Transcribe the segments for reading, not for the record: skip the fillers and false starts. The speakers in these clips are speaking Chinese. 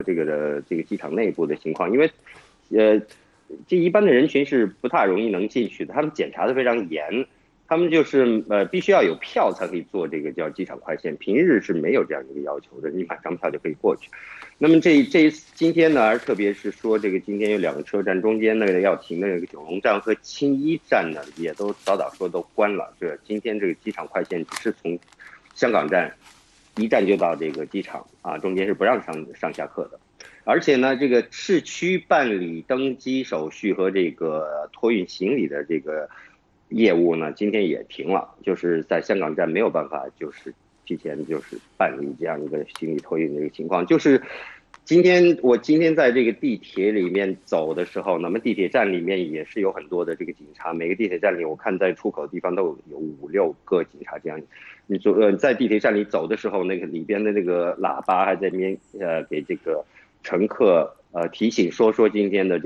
这个机场内部的情况，因为这一般的人群是不太容易能进去的，他们检查的非常严，他们就是必须要有票才可以坐这个叫机场快线，平日是没有这样一个要求的，你买张票就可以过去。那么今天呢，特别是说这个今天有2个车站，中间那个要停的那个九龙站和青衣站呢，也都早说都关了。今天这个机场快线只是从香港站一站就到这个机场啊，中间是不让上下客的。而且呢，这个市区办理登机手续和这个托运行李的这个业务呢，今天也停了，就是在香港站没有办法就是提前就是办理这样一个行李托运的一个情况。就是我今天在这个地铁里面走的时候，那么地铁站里面也是有很多的这个警察，每个地铁站里我看在出口的地方都有5-6个警察这样。你在地铁站里走的时候，那个里边的那个喇叭还在那边给这个乘客提醒说今天的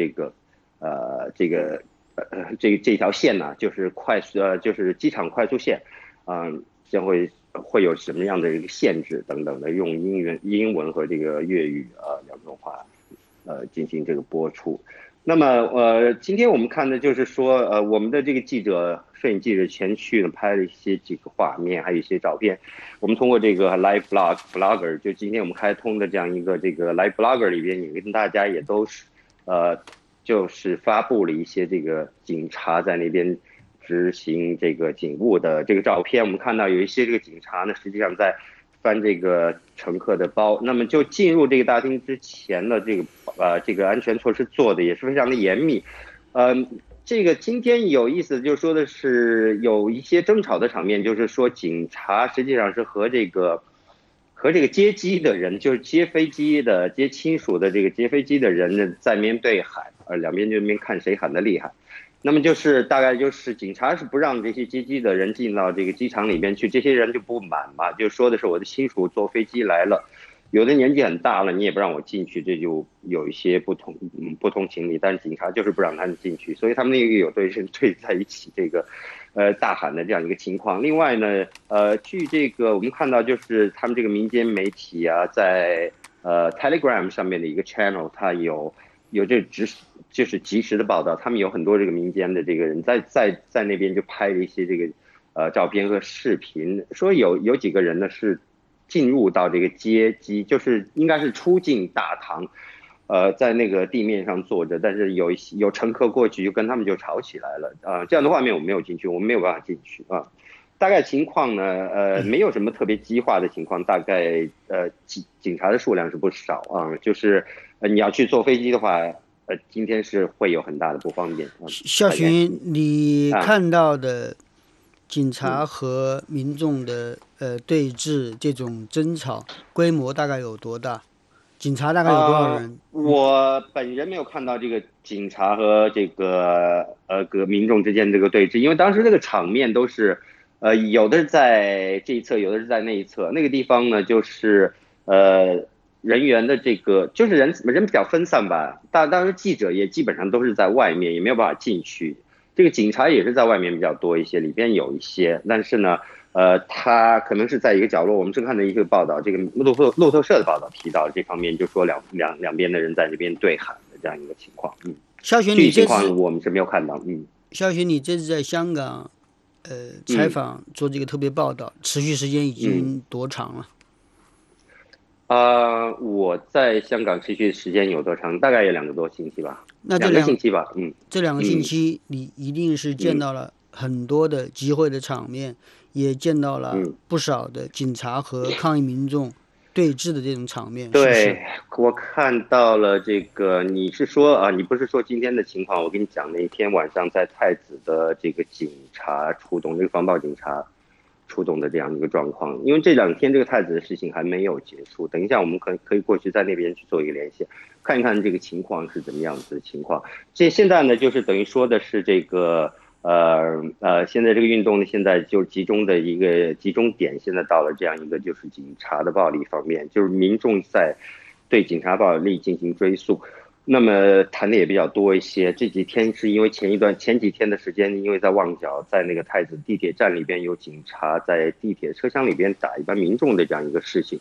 这条线呢，就是就是机场快速线，将会有什么样的一个限制等等的，用英文和这个粤语2种话进行这个播出。那么今天我们看的就是说我们的这个摄影记者前去呢拍了几个画面，还有一些照片。我们通过这个 Live Blogger， 就今天我们开通的这样一个这个 Live Blogger 里边，也跟大家也都是就是发布了一些这个警察在那边执行这个警务的这个照片。我们看到有一些这个警察呢，实际上在翻这个乘客的包。那么就进入这个大厅之前的这个安全措施做的也是非常的严密。这个今天有意思就是说的是有一些争吵的场面，就是说警察实际上是和这个接机的人，就是接飞机的接亲属的这个接飞机的人呢在面对喊，两边就看谁喊得厉害。那么大概就是警察是不让这些接机的人进到这个机场里边去，这些人就不满嘛，就说的是我的亲属坐飞机来了，有的年纪很大了，你也不让我进去，这就有一些不同情理。但是警察就是不让他们进去，所以他们那个有对人对在一起这个大喊的这样一个情况。另外呢，据这个我们看到就是他们这个民间媒体啊，在Telegram 上面的一个 channel， 它有就是及时的报道，他们有很多这个民间的这个人在那边就拍了一些这个照片和视频，说有几个人呢是进入到这个接机，就是应该是出境大堂，在那个地面上坐着，但是有乘客过去就跟他们就吵起来了这样的画面我没有进去，我们没有办法进去啊。大概情况呢，没有什么特别激化的情况，大概警察的数量是不少啊，就是你要去坐飞机的话，今天是会有很大的不方便。 夏群，你看到的警察和民众的对峙这种争吵规模大概有多大？警察大概有多少人？ 我本人没有看到这个警察和这个民众之间这个对峙，因为当时这个场面都是有的是在这一侧，有的是在那一侧。那个地方呢，就是人员的这个就是人比较分散吧。当时记者也基本上都是在外面，也没有办法进去。这个警察也是在外面比较多一些，里边有一些，但是呢，他可能是在一个角落。我们正看的一个报道，这个路透社的报道提到这方面，就说两边的人在这边对喊的这样一个情况。 肖群， 具体情况我们是没有看到。 肖群，你这次在香港采访做这个特别报道，持续时间已经多长了？ 我在香港持续时间有多长？大概有2个多星期吧。 那 2个星期吧。 这2个星期你一定是见到了很多的集会的场面，也见到了不少的警察和抗议民众对峙的这种场面。 对， 是不是？ 我看到了这个。你是说你不是说今天的情况？我跟你讲，那天晚上在太子的这个警察出动，这个防暴警察出动的这样一个状况。因为这2天这个太子的事情还没有结束，等一下我们可以过去在那边去做一个连线，看一看这个情况是怎么样子的情况。现在呢，就是等于说的是这个现在这个运动呢，现在就集中的一个集中点，现在到了这样一个就是警察的暴力方面，就是民众在对警察暴力进行追诉。那么谈的也比较多一些。这几天是因为前几天的时间，因为在旺角，在那个太子地铁站里边有警察在地铁车厢里边打一般民众的这样一个事情，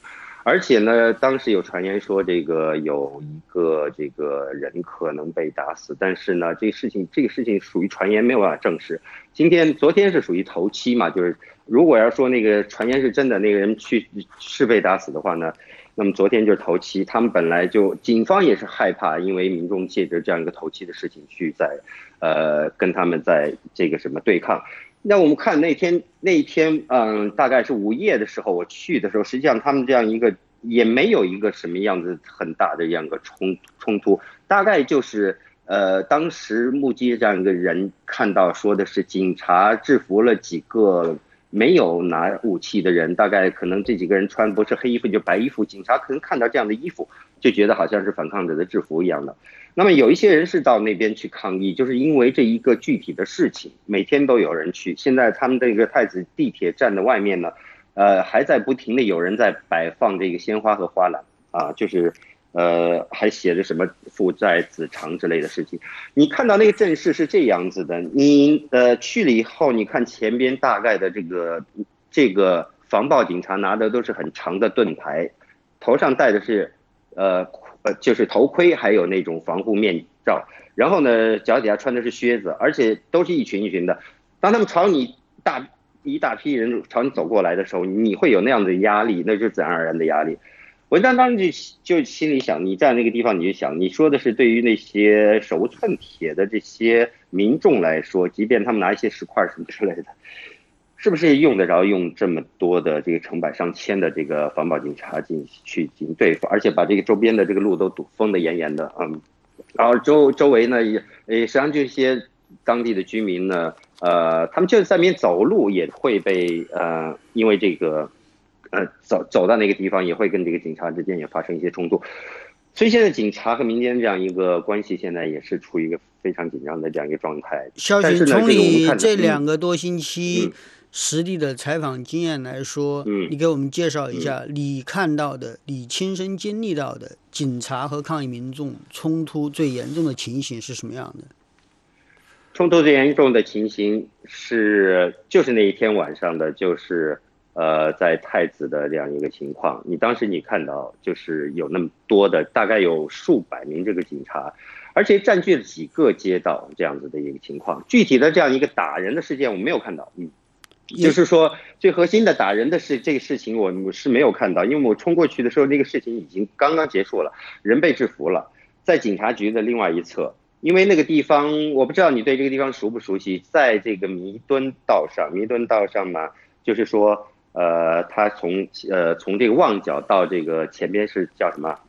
而且呢，当时有传言说这个有一个这个人可能被打死，但是呢，这个事情属于传言，没有办法证实。昨天是属于头七嘛，就是如果要说那个传言是真的，那个人是被打死的话呢，那么昨天就是头七，他们本来就警方也是害怕，因为民众借着这样一个头七的事情去跟他们在这个什么对抗。那我们看那一天，大概是午夜的时候，我去的时候，实际上他们这样一个也没有一个什么样子很大的这样一个冲突，大概就是当时目击这样一个人看到说的是警察制服了几个没有拿武器的人，大概可能这几个人穿不是黑衣服就白衣服，警察可能看到这样的衣服就觉得好像是反抗者的制服一样的。那么有一些人是到那边去抗议，就是因为这一个具体的事情，每天都有人去。现在他们这个太子地铁站的外面呢，还在不停的有人在摆放这个鲜花和花篮啊，就是还写着什么父债子偿之类的事情。你看到那个阵势是这样子的，你去了以后，你看前边大概的这个防暴警察拿的都是很长的盾牌，头上戴的是就是头盔，还有那种防护面罩，然后呢，脚底下穿的是靴子，而且都是一群一群的。当他们朝你一大批人朝你走过来的时候，你会有那样的压力，那就是自然而然的压力。我当时就心里想，你在那个地方，你就想，你说的是对于那些手无寸铁的这些民众来说，即便他们拿一些石块什么之类的，是不是用得着用这么多的这个成百上千的这个防暴警察进行对付，而且把这个周边的这个路都封得严严的，然后周围呢也实际上这些当地的居民呢，他们就是在那边走路也会被因为这个走到那个地方也会跟这个警察之间也发生一些冲突，所以现在警察和民间这样一个关系现在也是处于一个非常紧张的这样一个状态。 肖巡，从你这2个多星期实地的采访经验来说，你给我们介绍一下你看到的、你亲身经历到的警察和抗议民众冲突最严重的情形是什么样的？ 冲突最严重的情形就是那一天晚上的，就是在太子的这样一个情况。当时你看到就是有那么多的，大概有数百名这个警察，而且占据了几个街道这样子的一个情况。具体的这样一个打人的事件我没有看到，就是说最核心的打人的这个事情我是没有看到，因为我冲过去的时候那个事情已经刚刚结束了，人被制服了，在警察局的另外一侧。因为那个地方我不知道你对这个地方熟不熟悉，在这个弥敦道上嘛，就是说他从这个旺角到这个前边是叫什么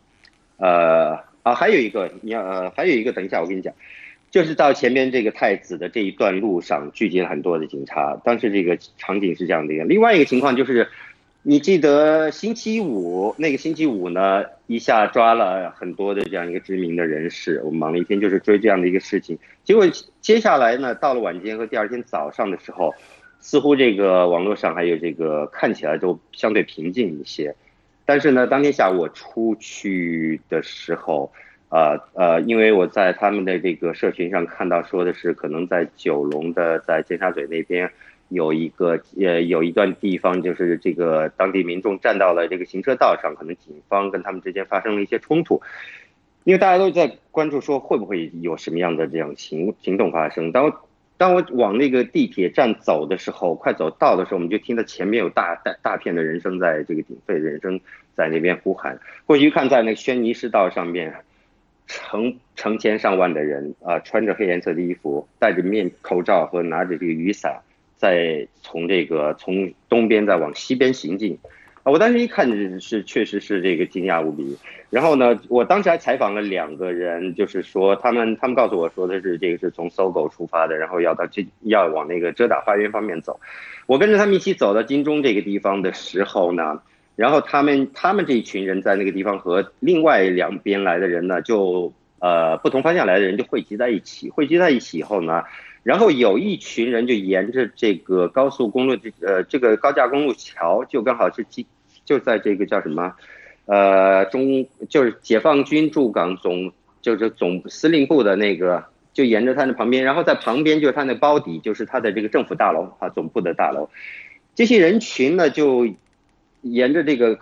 还有一个等一下我跟你讲，就是到前边这个太子的这一段路上聚集了很多的警察，当时这个场景是这样的。另外一个情况就是，你记得星期五呢，一下抓了很多的这样一个知名的人士，我们忙了一天就是追这样的一个事情。结果接下来呢，到了晚间和第二天早上的时候，似乎这个网络上还有这个看起来都相对平静一些。但是呢，当天下午我出去的时候，因为我在他们的这个社群上看到说的是，可能在九龙的，在尖沙咀那边有一段地方，就是这个当地民众站到了这个行车道上，可能警方跟他们之间发生了一些冲突。因为大家都在关注说会不会有什么样的这样行动发生。当我往那个地铁站走的时候，快走到的时候，我们就听到前面有大片的人声，在这个鼎沸的人声在那边呼喊。过去一看，在那个轩尼诗道上面，成千上万的人穿着黑颜色的衣服，戴着口罩和拿着这个雨伞，从东边再往西边行进。我当时一看确实是这个惊讶无比。然后呢，我当时还采访了2个人，就是说他们告诉我说的是这个是从搜狗出发的，然后要往那个遮打花园方面走。我跟着他们一起走到金钟这个地方的时候呢，然后他们这一群人在那个地方和另外2边来的人呢，就不同方向来的人就汇集在一起以后呢，然后有一群人就沿着这个高速公路这个高架公路桥，就刚好是就在这个叫什么就是解放军驻港总司令部的那个，就沿着它的旁边，然后在旁边就是它那包底，就是它的这个政府大楼总部的大楼。这些人群呢就沿着这个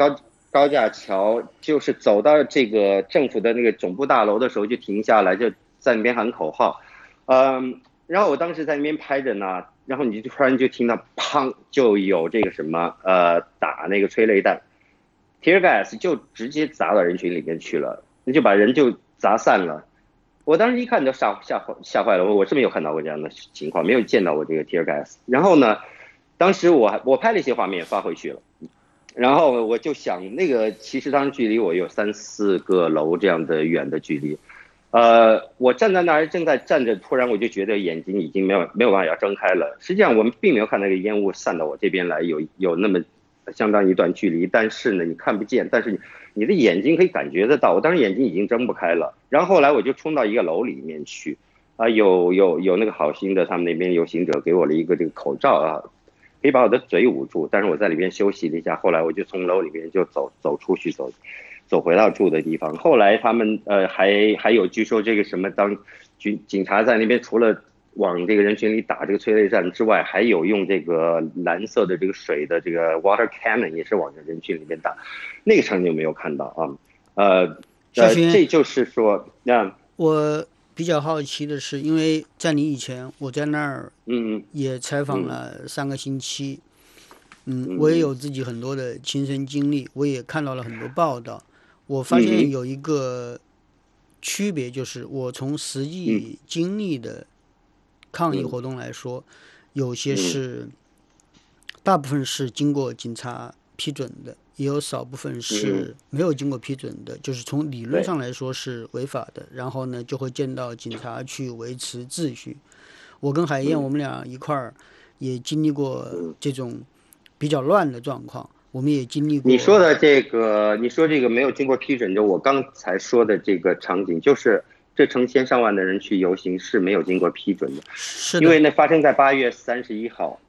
高架桥，就是走到这个政府的那个总部大楼的时候就停下来，就在那边喊口号。然后我当时在那边拍着呢，然后你就突然就听到砰，就有这个什么打那个催泪弹 ，tear gas 就直接砸到人群里面去了，那就把人就砸散了。我当时一看就吓坏了，我是没有看到过这样的情况，没有见到过这个 tear gas。然后呢，当时我拍了一些画面发回去了，然后我就想那个其实当时距离我有3、4个楼这样的远的距离。我站在那儿正在站着，突然我就觉得眼睛已经没有办法要睁开了。实际上我们并没有看那个烟雾散到我这边来，有那么相当一段距离，但是呢你看不见，但是你的眼睛可以感觉得到。我当时眼睛已经睁不开了，然后后来我就冲到一个楼里面去，有那个好心的他们那边游行者给我了一个这个口罩啊，可以把我的嘴捂住，但是我在里边休息了一下，后来我就从楼里面就走出去走回到住的地方。后来他们还有据说这个什么，当警察在那边除了往这个人群里打这个催泪弹之外，还有用这个蓝色的这个水的这个 water cannon 也是往这人群里面打，那个场景没有看到啊。这就是说， 我比较好奇的是，因为在你以前，我在那儿也采访了3个星期，我也有自己很多的亲身经历，我也看到了很多报道。我发现有一个区别，就是我从实际经历的抗议活动来说，有些是大部分是经过警察批准的，也有少部分是没有经过批准的，就是从理论上来说是违法的，然后呢就会见到警察去维持秩序。我跟海燕我们俩一块儿也经历过这种比较乱的状况，我们也经历过。 你说这个没有经过批准，就我刚才说的这个场景，就是这成千上万的人去游行是没有经过批准的， 是的， 因为那发生在8月31号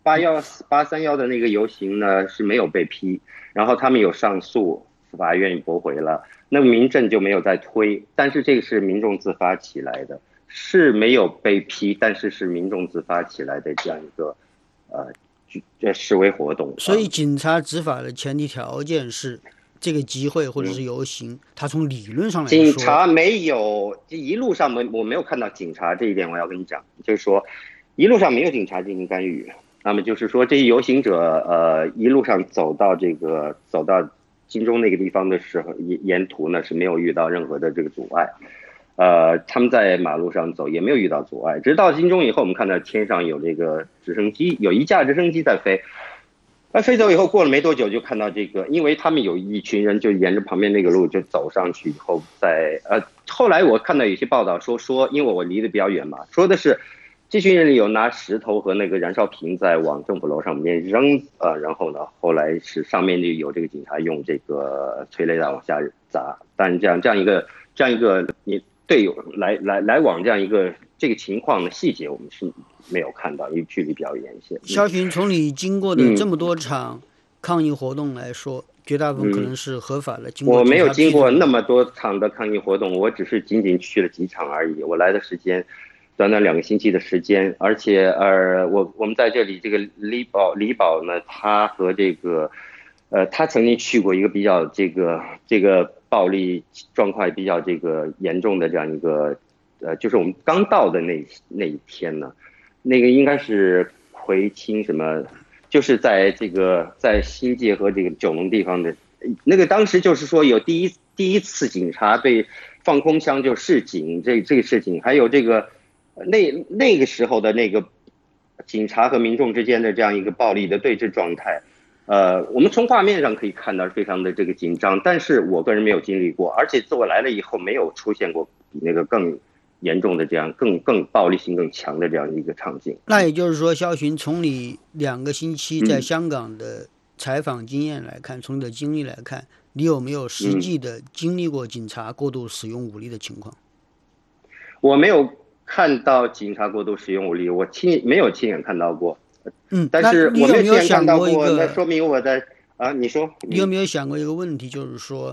831的那个游行呢是没有被批，然后他们有上诉，法院驳回了，那么民政就没有再推，但是这个是民众自发起来的，是没有被批，但是是民众自发起来的这样一个示威活动。 所以警察执法的前提条件是这个集会或者是游行，他从理论上来说， 警察没有，一路上我没有看到警察，这一点我要跟你讲，就是说一路上没有警察进行干预。那么就是说这些游行者一路上走到金钟那个地方的时候，沿途呢是没有遇到任何的这个阻碍。他们在马路上走也没有遇到阻碍，直到金钟以后，我们看到天上有这个直升机，有一架直升机在飞。飞走以后，过了没多久就看到这个，因为他们有一群人就沿着旁边那个路就走上去以后，后来我看到有些报道说，因为我离得比较远嘛，说的是这群人里有拿石头和那个燃烧瓶在往政府楼上面扔，然后呢，后来是上面就有这个警察用这个催泪弹往下砸，但这样一个你队友来往这样一个这个情况的细节，我们是没有看到，因为距离比较远一些。 肖群，从你经过的这么多场抗议活动来说，绝大部分可能是合法的。 我没有经过那么多场的抗议活动，我只是仅仅去了几场而已。我来的时间短短2个星期的时间，而且我们在这里这个李宝呢，他和这个他曾经去过一个比较这个暴力状况比较这个严重的这样一个就是我们刚到的那一天呢，那个应该是葵青什么，就是在新界和这个九龙地方的那个，当时就是说有第一次警察被放空枪就示警这个事情，还有这个那个时候的那个警察和民众之间的这样一个暴力的对峙状态。我们从画面上可以看到非常的这个紧张，但是我个人没有经历过，而且自我来了以后没有出现过比那个更严重的这样更暴力性更强的这样一个场景。 那也就是说，肖群，从你2个星期在香港的采访经验来看，从你的经历来看，你有没有实际的经历过警察过度使用武力的情况？ 我没有看到警察过度使用武力，我没有亲眼看到过。但是我没有亲眼看到过，那说明我在你说， 你有没有想过一个问题，就是说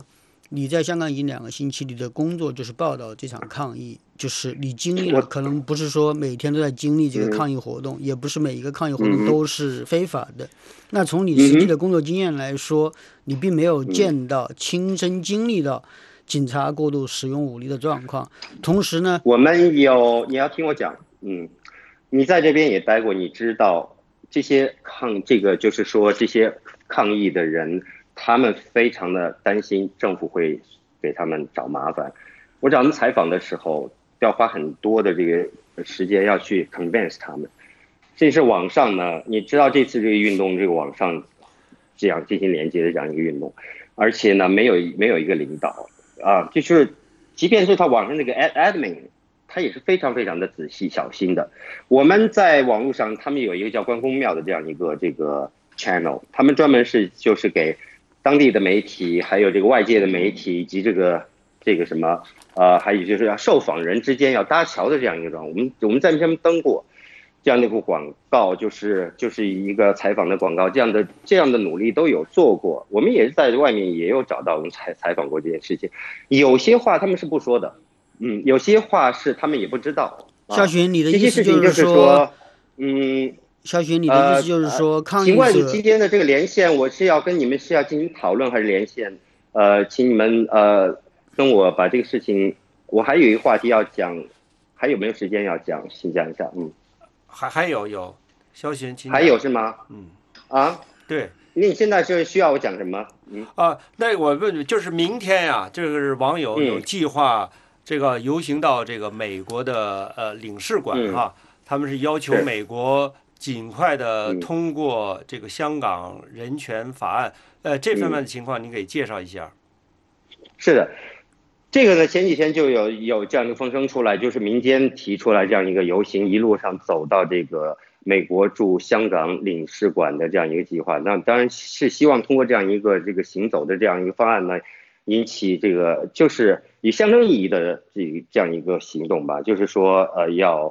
你在香港已经2个星期，你的工作就是报道这场抗议，就是你经历了，可能不是说每天都在经历这个抗议活动，也不是每一个抗议活动都是非法的。那从你实际的工作经验来说，你并没有见到、亲身经历到警察过度使用武力的状况。同时呢， 我们有，你要听我讲，你在这边也待过，你知道这些就是说这些抗议的人，他们非常的担心政府会给他们找麻烦。我找他们采访的时候，要花很多的这个时间要去 convince 他们。这是网上呢，你知道这次这个运动，这个网上这样进行连接的这样一个运动，而且呢，没有一个领导啊，就是即便是他网上那个 admin， 他也是非常非常的仔细小心的。我们在网络上，他们有一个叫关公庙的这样一个这个 channel， 他们专门就是给当地的媒体，还有这个外界的媒体以及这个什么还有就是要受访人之间要搭桥的这样一个状况。我们在上面登过这样的一个广告，就是一个采访的广告，这样的努力都有做过。我们也是在外面也有找到我们采访过这件事情。有些话他们是不说的，有些话是他们也不知道。 肖巡，你的意思就是说， 肖巡，你的意思就是说，抗议者。 请问今天的这个连线，我是要跟你们是要进行讨论还是连线？请你们跟我把这个事情，我还有一个话题要讲，还有没有时间要讲？请讲一下。 还有，肖巡，请讲。 还有是吗？ 对。 你现在是需要我讲什么？ 那我问，就是明天呀，这个是网友有计划这个游行到这个美国的领事馆哈，他们是要求美国尽快的通过这个香港人权法案。这方面的情况，您给介绍一下。 是的。这个呢，前几天就有这样一个风声出来，就是民间提出来这样一个游行，一路上走到这个美国驻香港领事馆的这样一个计划。那当然是希望通过这样一个这个行走的这样一个方案呢，引起这个就是以象征意义的这样一个行动吧。就是说要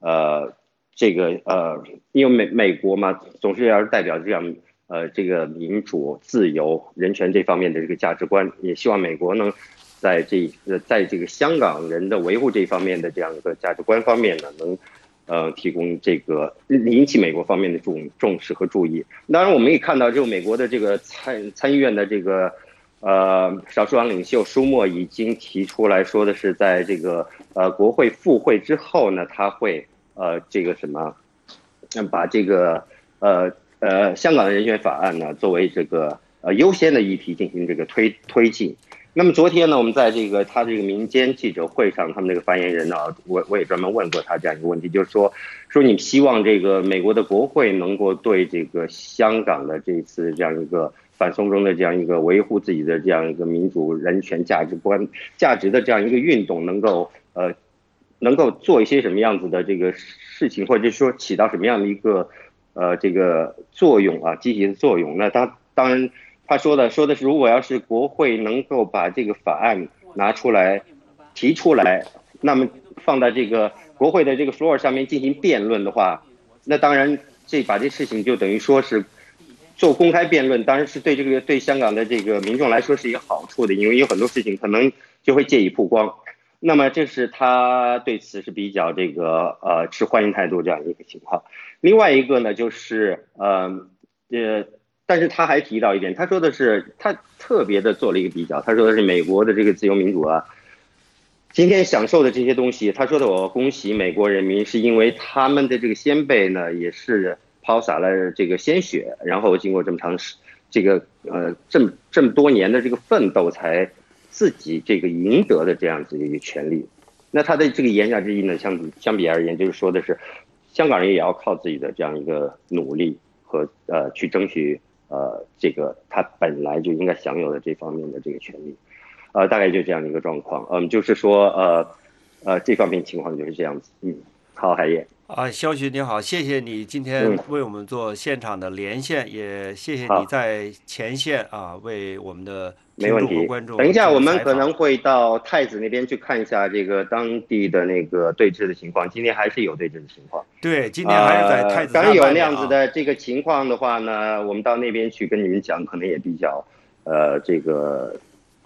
因为美国嘛，总是要代表这样这个民主、自由、人权这方面的这个价值观，也希望美国能在这个香港人的维护这方面的这样一个价值观方面呢，能提供这个引起美国方面的重视和注意。当然，我们也看到，就美国的这个参议院的这个少数党领袖舒默已经提出来说的是，在这个国会复会之后呢，他会这个什么，把这个香港的人权法案呢作为这个优先的议题进行这个推进。那么昨天呢，我们在他这个民间记者会上，他们这个发言人呢，我也专门问过他这样一个问题，就是说你希望这个美国的国会能够对这个香港的这次这样一个反送中的这样一个维护自己的这样一个民主人权价值的这样一个运动，能够做一些什么样子的这个事情，或者说起到什么样的一个这个作用啊，积极的作用。那当然。他说的是，如果要是国会能够把这个法案拿出来提出来，那么放在这个国会的这个 floor 上面进行辩论的话，那当然把这事情就等于说是做公开辩论，当然是对香港的这个民众来说是一个好处的，因为有很多事情可能就会借以曝光。那么这是他对此是比较这个持欢迎态度这样一个情况。另外一个呢，就是但是他还提到一点，他说的是他特别的做了一个比较，他说的是美国的这个自由民主啊，今天享受的这些东西，他说的我恭喜美国人民，是因为他们的这个先辈呢也是抛洒了这个鲜血，然后经过这么这么多年的这个奋斗，才自己这个赢得的这样子一个权利。那他的这个言下之意呢，相比而言，就是说的是香港人也要靠自己的这样一个努力和去争取。这个他本来就应该享有的这方面的这个权利，大概就这样的一个状况。就是说这方面情况就是这样子。好，海燕。 肖巡你好，谢谢你今天为我们做现场的连线，也谢谢你在前线为我们的听众和观众。 等一下，我们可能会到太子那边去看一下这个当地的那个对峙的情况。今天还是有对峙的情况。 对，今天还是在太子刚有那样子的这个情况的话呢，我们到那边去跟你们讲，可能也比较这个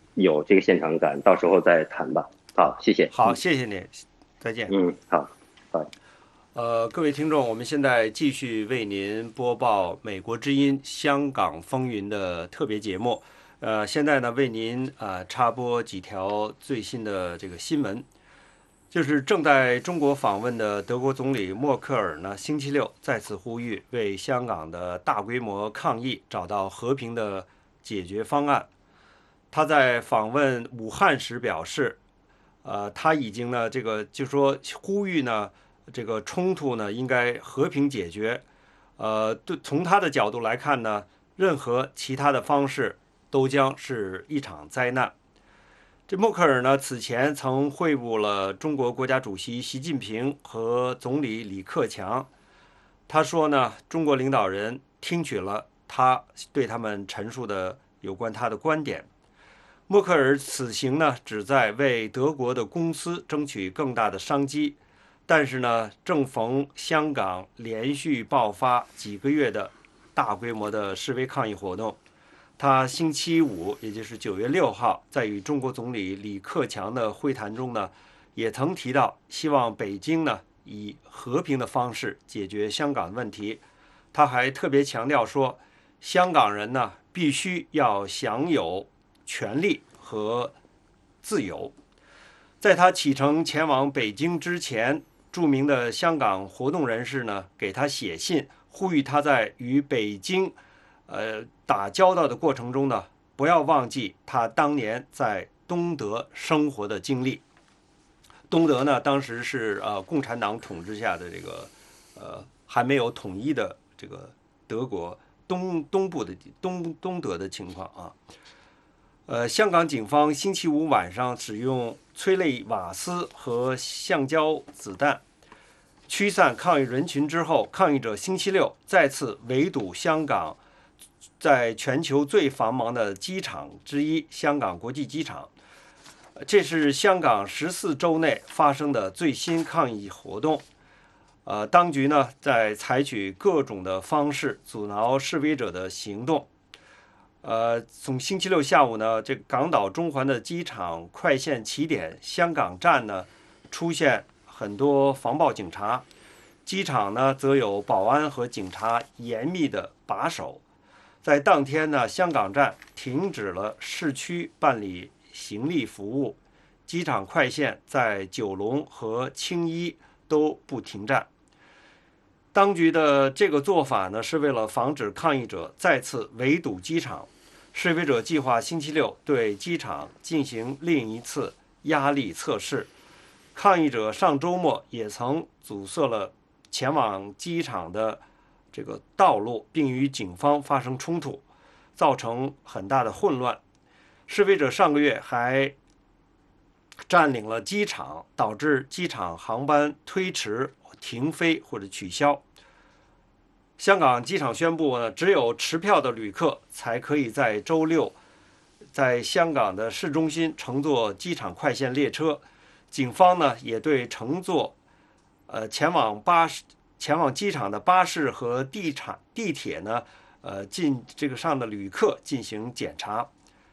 有这个现场感，到时候再谈吧。好，谢谢。 好，谢谢你，再见。 好，好。 各位听众，我们现在继续为您播报《美国之音·香港风云》的特别节目。现在呢，为您插播几条最新的这个新闻。就是正在中国访问的德国总理默克尔呢，星期六再次呼吁为香港的大规模抗议找到和平的解决方案。他在访问武汉时表示，他已经呢就说呼吁呢这个冲突呢应该和平解决。从他的角度来看呢，任何其他的方式都将是一场灾难。这默克尔呢，此前曾会晤了中国国家主席习近平和总理李克强。他说呢，中国领导人听取了他对他们陈述的有关他的观点。默克尔此行呢，旨在为德国的公司争取更大的商机，但是呢，正逢香港连续爆发几个月的大规模的示威抗议活动。他星期五，也就是9月6号，在与中国总理李克强的会谈中呢，也曾提到希望北京呢以和平的方式解决香港问题。他还特别强调说，香港人呢必须要享有权利和自由。在他启程前往北京之前，著名的香港活动人士呢给他写信，呼吁他在与北京打交道的过程中呢，不要忘记他当年在东德生活的经历。东德呢，当时是共产党统治下的这个还没有统一的这个德国东部的东德的情况啊。香港警方星期五晚上使用催泪瓦斯和橡胶子弹驱散抗议人群之后，抗议者星期六再次围堵香港在全球最繁忙的机场之一——香港国际机场。这是香港14周内发生的最新抗议活动。当局呢在采取各种的方式阻挠示威者的行动。从星期六下午呢，这个港岛中环的机场快线起点香港站呢出现很多防暴警察，机场呢则有保安和警察严密的把守。在当天呢，香港站停止了市区办理行李服务，机场快线在九龙和青衣都不停站。当局的这个做法呢，是为了防止抗议者再次围堵机场。示威者计划星期六对机场进行另一次压力测试。抗议者上周末也曾阻塞了前往机场的这个道路，并与警方发生冲突，造成很大的混乱。示威者上个月还占领了机场，导致机场航班推迟、停飞或者取消。香港机场宣布呢，只有持票的旅客才可以在周六在香港的市中心乘坐机场快线列车。警方呢也对乘坐前往机场的巴士和地铁呢上的旅客进行检查。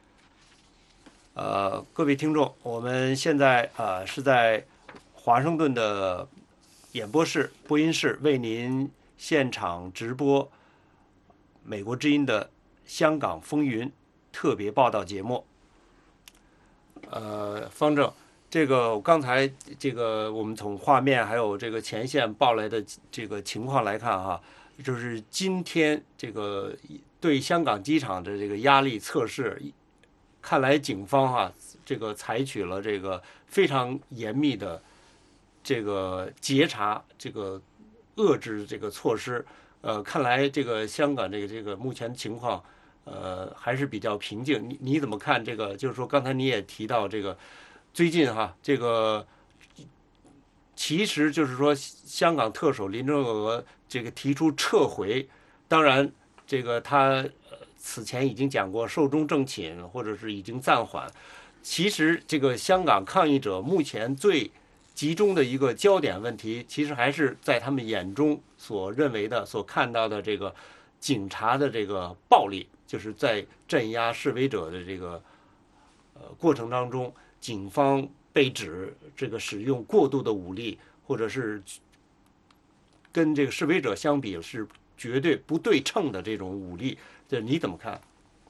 各位听众，我们现在是在华盛顿的演播室、播音室为您现场直播美国之音的香港风云特别报道节目。方正，这个刚才这个我们从画面还有这个前线报来的这个情况来看哈，就是今天这个对香港机场的这个压力测试，看来警方这个采取了这个非常严密的这个截查、这个遏制这个措施。看来这个香港这个目前情况还是比较平静。你怎么看这个？就是说刚才你也提到这个最近这个其实就是说香港特首林郑月娥这个提出撤回，当然这个他此前已经讲过寿终正寝或者是已经暂缓。其实这个香港抗议者目前最集中的一个焦点问题，其实还是在他们眼中所认为的、所看到的这个警察的这个暴力，就是在镇压示威者的这个过程当中，警方被指这个使用过度的武力，或者是跟这个示威者相比是绝对不对称的这种武力，这你怎么看？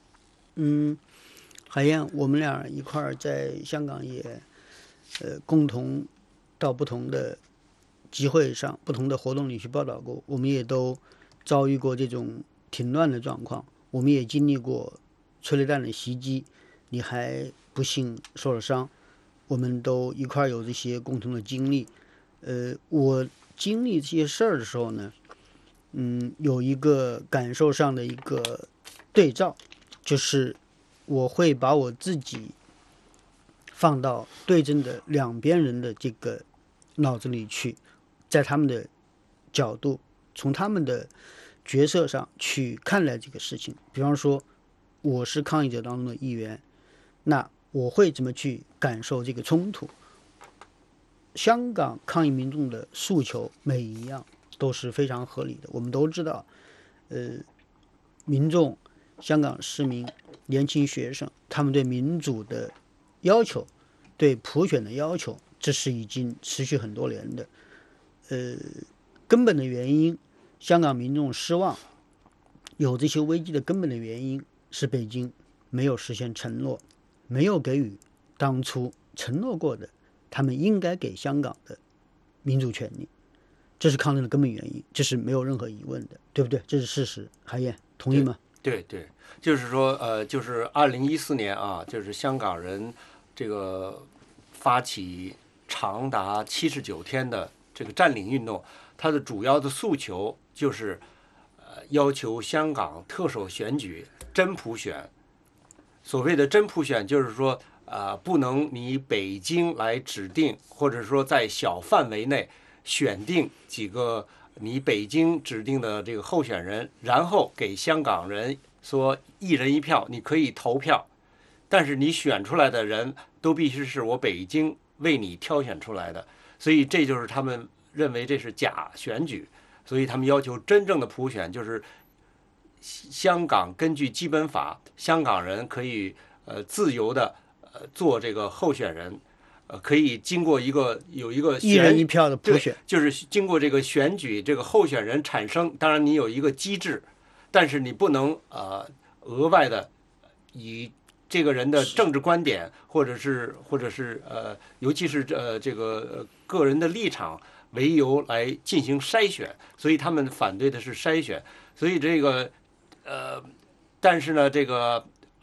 海燕，我们俩一块儿在香港也共同到不同的集会上、不同的活动里去报道过，我们也都遭遇过这种挺乱的状况，我们也经历过催泪弹的袭击，你还不幸受了伤，我们都一块有这些共同的经历。我经历这些事儿的时候呢，有一个感受上的一个对照，就是我会把我自己放到对阵的两边人的这个脑子里去，在他们的角度，从他们的角色上去看待这个事情。比方说，我是抗议者当中的一员，那我会怎么去感受这个冲突？香港抗议民众的诉求每一样都是非常合理的。我们都知道，民众、香港市民、年轻学生，他们对民主的要求、对普选的要求，这是已经持续很多年的。根本的原因，香港民众失望，有这些危机的根本的原因是北京没有实现承诺，没有给予当初承诺过的他们应该给香港的民主权利，这是抗争的根本原因，这是没有任何疑问的，对不对？这是事实。海燕，同意吗？ 对，就是说，就是2014年啊，就是香港人这个发起长达79天的这个占领运动，它的主要的诉求就是要求香港特首选举真普选。所谓的真普选，就是说不能你北京来指定，或者说在小范围内选定几个你北京指定的这个候选人，然后给香港人说一人一票，你可以投票，但是你选出来的人都必须是我北京为你挑选出来的，所以这就是他们认为这是假选举，所以他们要求真正的普选，就是香港根据基本法，香港人可以自由的做这个候选人，可以经过有一个一人一票的普选， 就是经过这个选举，这个候选人产生，当然你有一个机制，但是你不能额外的以这个人的政治观点，或者是尤其是这个个人的立场为由来进行筛选，所以他们反对的是筛选，所以这个但是呢，这个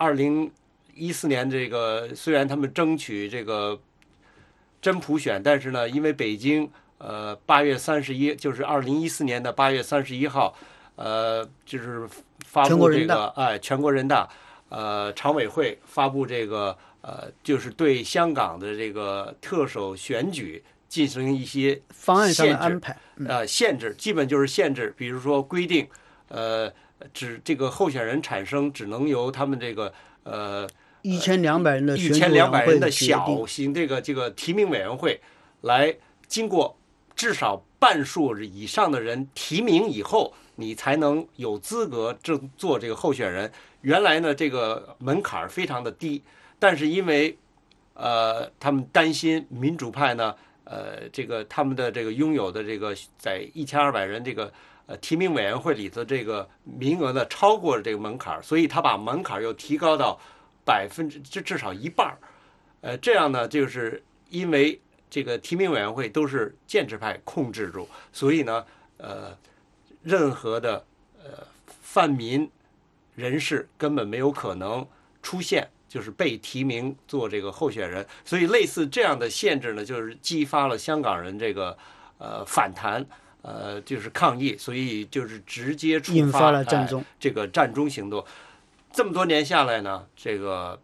2014年这个虽然他们争取这个真普选，但是呢，因为北京8月31，就是2014年的8月31号，就是发布这个全国人大常委会发布这个就是对香港的这个特首选举进行一些方案上的安排， 限制，基本就是限制，比如说规定这个候选人产生只能由他们这个 1200人的 1200人的小型这个提名委员会来经过至少半数以上的人提名以后，你才能有资格做这个候选人。原来呢，这个门槛非常的低，但是因为他们担心民主派呢，这个他们的这个拥有的这个在1200人这个提名委员会里头这个名额呢超过了这个门槛，所以他把门槛又提高到至少一半。这样呢，就是因为这个提名委员会都是建制派控制住，所以呢，任何的泛民人士根本没有可能出现，就是被提名做这个候选人。所以类似这样的限制呢，就是激发了香港人这个反弹，就是抗议，所以就是直接引发了战争， 这个战中行动。这么多年下来呢，这个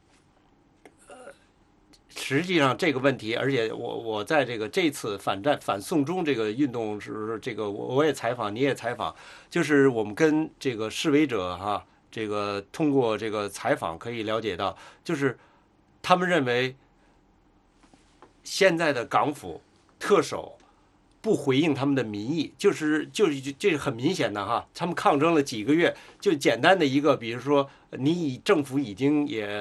实际上这个问题，而且我在这次反送中这个运动时，这个我也采访，你也采访，就是我们跟这个示威者哈，这个通过这个采访可以了解到，就是他们认为现在的港府特首不回应他们的民意，这是很明显的哈，他们抗争了几个月，就简单的一个，比如说政府已经也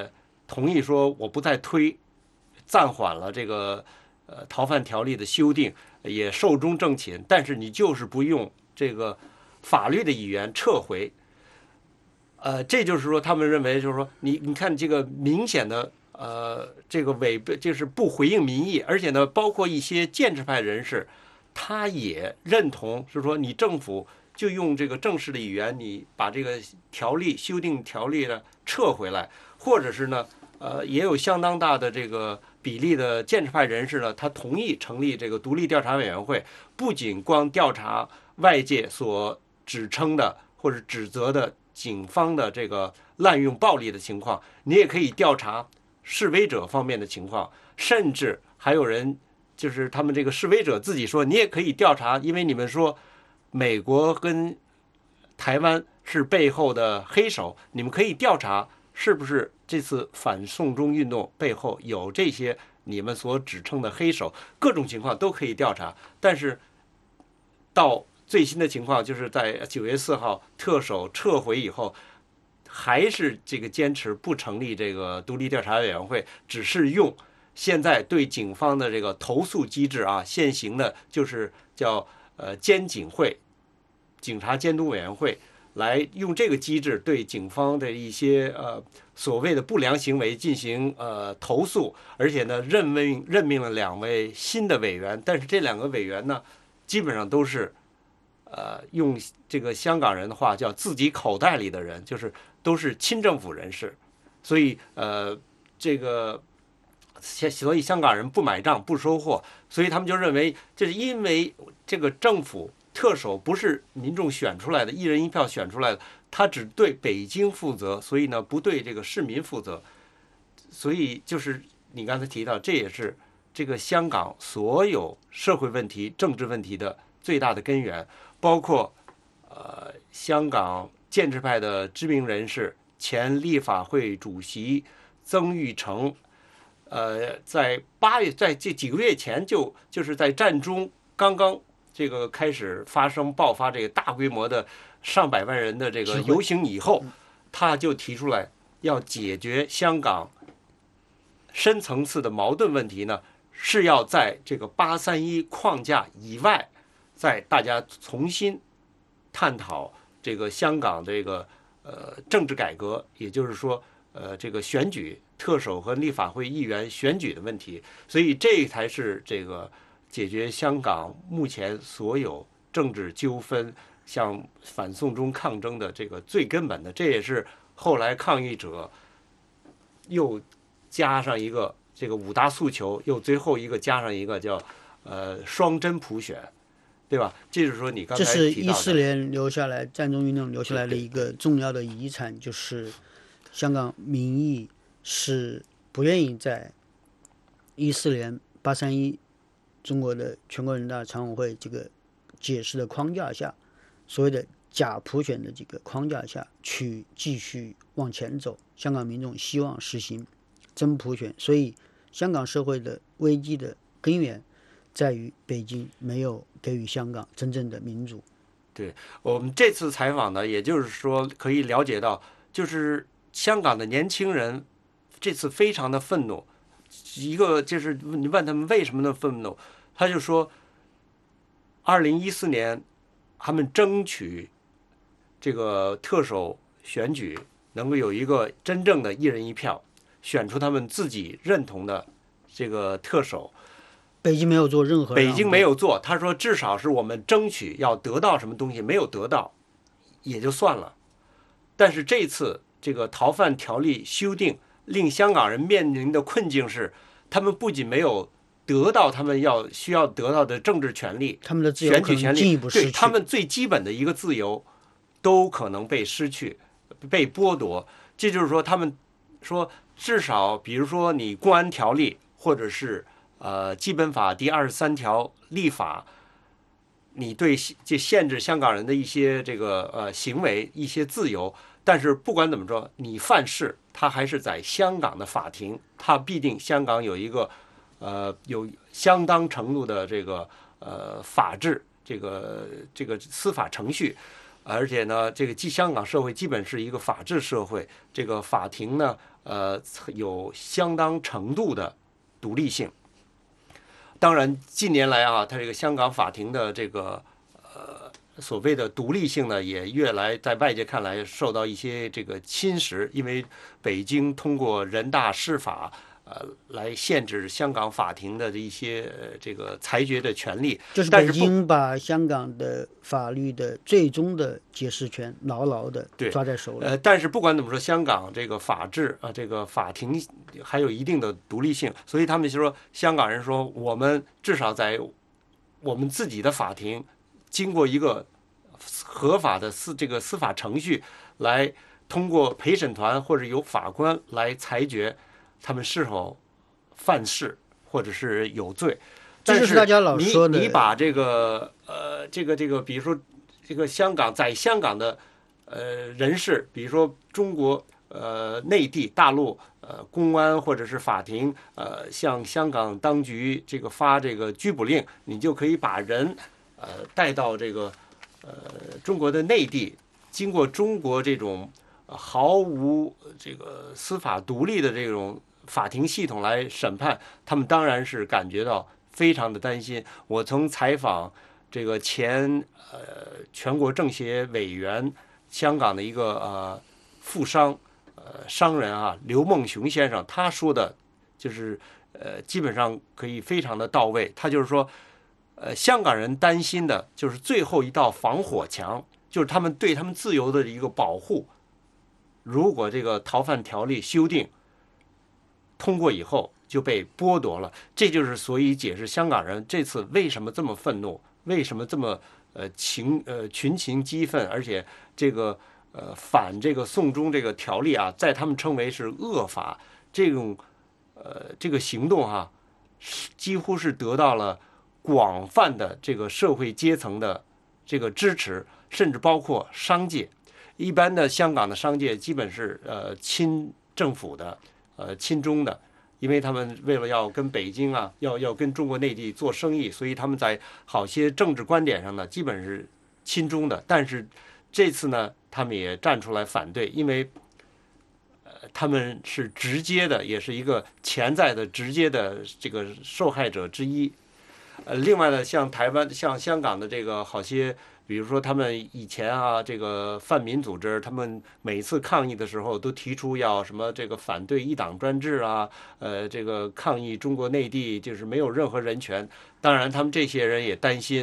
同意说我不再推，暂缓了这个逃犯条例的修订，也寿终正寝，但是你就是不用这个法律的语言撤回。这就是说，他们认为就是说，你看这个明显的这个违背，就是不回应民意，而且呢，包括一些建制派人士，他也认同，是说你政府就用这个正式的语言，你把这个修订条例呢撤回来，或者是呢，也有相当大的这个比例的建制派人士呢，他同意成立这个独立调查委员会，不仅光调查外界所指称的或者指责的警方的这个滥用暴力的情况，你也可以调查示威者方面的情况，甚至还有人就是他们这个示威者自己说，你也可以调查，因为你们说美国跟台湾是背后的黑手，你们可以调查是不是这次反送中运动背后有这些你们所指称的黑手，各种情况都可以调查。但是到最新的情况就是在9月4号特首撤回以后，还是这个坚持不成立这个独立调查委员会，只是用现在对警方的这个投诉机制啊，现行的就是叫监警会、警察监督委员会，来用这个机制对警方的一些所谓的不良行为进行投诉，而且呢任命了2位新的委员，但是这2个委员呢，基本上都是用这个香港人的话叫自己口袋里的人，就是都是亲政府人士，所以所以香港人不买账不收货，所以他们就认为这是因为这个政府特首不是民众选出来的，1人1票选出来的，他只对北京负责，所以呢不对这个市民负责，所以就是你刚才提到，这也是这个香港所有社会问题、政治问题的最大的根源，包括香港建制派的知名人士、前立法会主席曾钰成，在8月，在这几个月前就是在战中刚刚这个开始爆发这个大规模的上百万人的这个游行以后，他就提出来要解决香港深层次的矛盾问题呢，是要在这个831框架以外，在大家重新探讨这个香港这个政治改革，也就是说这个选举特首和立法会议员选举的问题，所以这才是这个解决香港目前所有政治纠纷，像反送中抗争的这个最根本的，这也是后来抗议者又加上一个这个5大诉求，又最后一个加上一个叫双真普选，对吧？这就是说你刚才提到的， 这是14年留下来战争运动留下来的一个重要的遗产，就是香港民意是不愿意在14年831中国的全国人大常委会这个解释的框架下，所谓的假普选的这个框架下去继续往前走。香港民众希望实行真普选，所以香港社会的危机的根源在于北京没有给予香港真正的民主。 对，我们这次采访呢，也就是说可以了解到，就是香港的年轻人这次非常的愤怒。一个就是你问他们为什么那么愤怒，他就说2014年他们争取这个特首选举能够有一个真正的1人1票，选出他们自己认同的这个特首。 北京没有做任何， 北京没有做，他说至少是我们争取要得到什么东西，没有得到也就算了。但是这次这个逃犯条例修订，令香港人面临的困境是，他们不仅没有得到他们需要得到的政治权利， 他们的自由选举权利进一步失去， 对他们最基本的一个自由都可能被失去、被剥夺。这就是说，他们说至少，比如说你公安条例，或者是基本法第23条立法，你对就限制香港人的一些这个行为、一些自由。但是不管怎么说，你犯事，他还是在香港的法庭，他必定香港有一个有相当程度的这个法治，这个司法程序，而且呢，这个香港社会基本是一个法治社会，这个法庭呢有相当程度的独立性。当然，近年来啊，它这个香港法庭的这个所谓的独立性呢，也越来在外界看来受到一些这个侵蚀，因为北京通过人大释法，来限制香港法庭的一些这个裁决的权利。 就是北京把香港的法律的最终的解释权牢牢的抓在手里。 但是不管怎么说，香港这个法治这个法庭还有一定的独立性，所以他们就说，香港人说，我们至少在我们自己的法庭，经过一个合法的这个司法程序，来通过陪审团或者由法官来裁决他们是否犯事或者是有罪。 这就是大家老说的， 你把这个比如说这个在香港的人士，比如说中国内地大陆公安或者是法庭向香港当局这个发这个拘捕令，你就可以把人带到这个中国的内地，经过中国这种毫无这个司法独立的这种法庭系统来审判，他们当然是感觉到非常的担心。我曾采访这个前全国政协委员，香港的一个富商商人啊，刘梦熊先生，他说的就是基本上可以非常的到位。他就是说，香港人担心的就是最后一道防火墙，就是他们对他们自由的一个保护。如果这个逃犯条例修订通过以后就被剥夺了，这就是所以解释香港人这次为什么这么愤怒，为什么这么群情激愤，而且这个反这个送中这个条例啊，在他们称为是恶法，这种这个行动哈，几乎是得到了广泛的这个社会阶层的这个支持，甚至包括商界。一般的香港的商界基本是亲政府的，亲中的，因为他们为了要跟北京啊，要跟中国内地做生意，所以他们在好些政治观点上呢，基本是亲中的。但是这次呢，他们也站出来反对，因为他们是直接的，也是一个潜在的直接的这个受害者之一。另外呢，像台湾、像香港的这个好些，比如说他们以前啊，这个泛民组织，他们每次抗议的时候都提出要什么这个反对一党专制啊，这个抗议中国内地就是没有任何人权。当然，他们这些人也担心，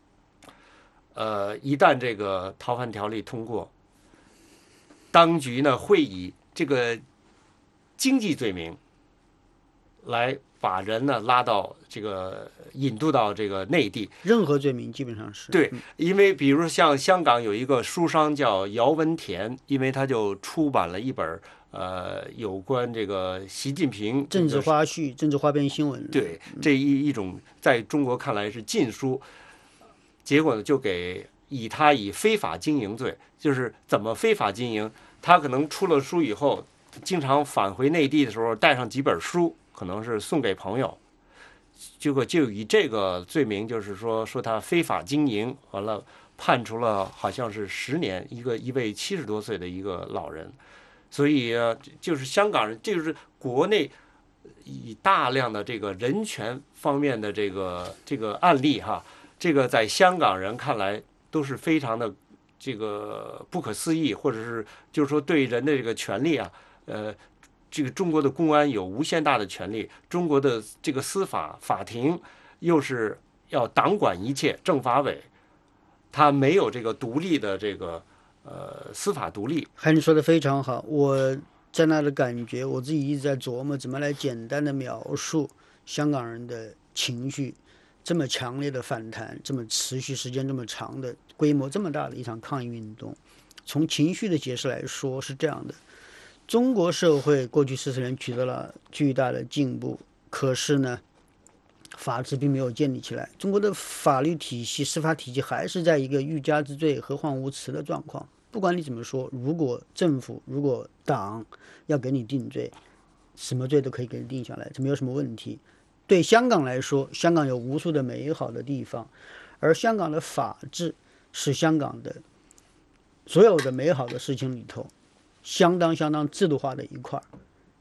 一旦这个逃犯条例通过，当局呢会以这个经济罪名来把人呢拉到这个引渡到这个内地， 任何罪名基本上是对，因为比如像香港有一个书商叫姚文田，因为他就出版了一本有关这个习近平政治花絮、政治花边新闻， 对这一种在中国看来是禁书，结果呢就以他以非法经营罪，就是怎么非法经营，他可能出了书以后，经常返回内地的时候带上几本书。可能是送给朋友，结果就以这个罪名，就是说他非法经营，完了判处了好像是10年，一位70多岁的一个老人。所以就是香港人，就是国内以大量的这个人权方面的这个案例哈，这个在香港人看来都是非常的这个不可思议，或者是就是说对人的这个权利啊，这个中国的公安有无限大的权利，中国的这个法庭又是要党管一切，政法委他没有这个独立的这个司法独立。 你说的非常好，我在那的感觉，我自己一直在琢磨怎么来简单的描述香港人的情绪，这么强烈的反弹，这么持续时间这么长的规模这么大的一场抗议运动。从情绪的解释来说是这样的，中国社会过去40年取得了巨大的进步，可是呢，法治并没有建立起来。中国的法律体系、司法体系还是在一个欲加之罪、何患无辞的状况。不管你怎么说，如果政府、如果党要给你定罪，什么罪都可以给你定下来，这没有什么问题。对香港来说，香港有无数的美好的地方，而香港的法治是香港的所有的美好的事情里头相当制度化的一块。